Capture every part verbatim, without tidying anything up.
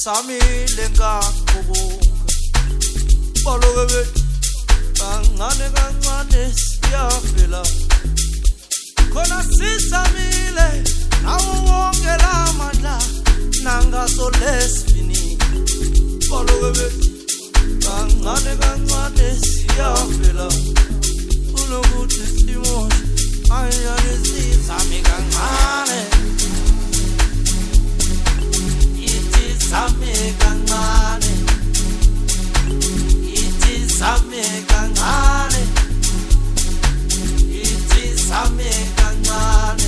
samile ngakubunga baloke bethu kancane kancane siyafela khona sisamile nawo wonke lamandla nangaso lesivini baloke bethu kancane kancane siyafela ulokuthi simoshe ayane sisami kancane Same kancane ithi same kancane ithi same kancane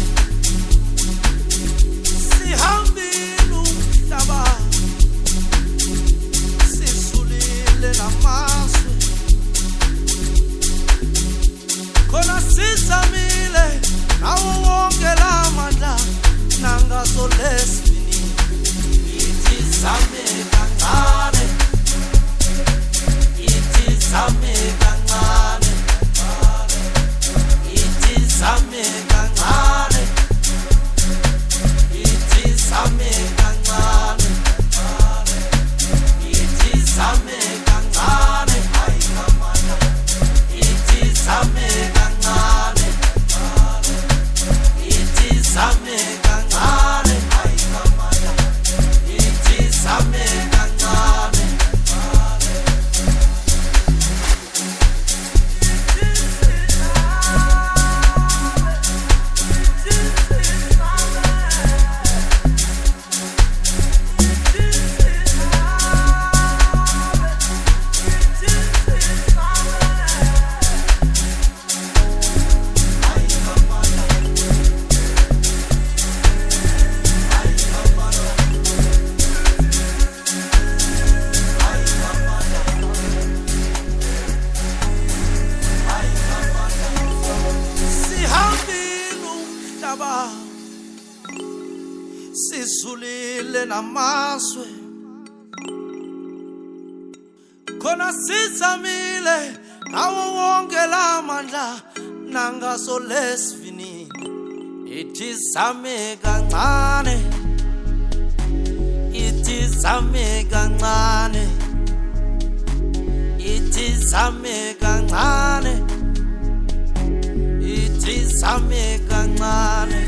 sihambile umhlaba sisulile namazwe khona sisamile nawo wonke lamandla nangaso lesivini Same kancane ithi same kancane ithi same kancane ithi same kancane ithi same kancane ay kamana ithi same kancane ithi same kancane ay kamana Same kancane Sisulile namazwe khona sisamile nawo wonke lamandla nangaso lesivini ithi same kancane ithi same kancane ithi same kancane ithi same kancane